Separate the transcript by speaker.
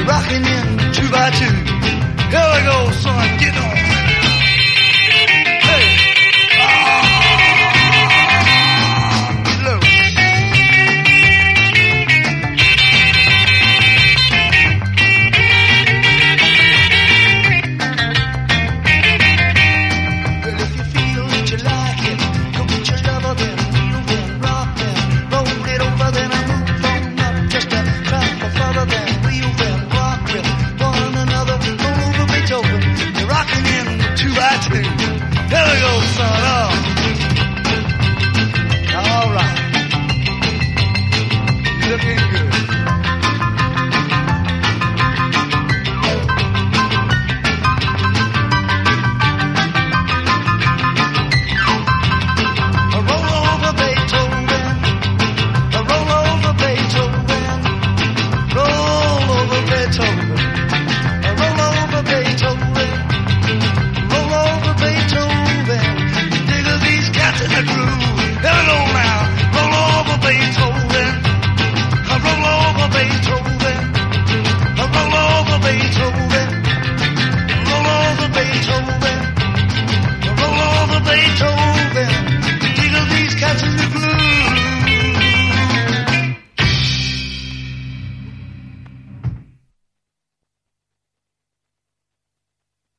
Speaker 1: rocking in 2 by 2. Here we go, son, get on. Hey, get low. Well, if you feel that you like it, go get your lover then, move and rock then, roll it over then, I move on up just a clap further then.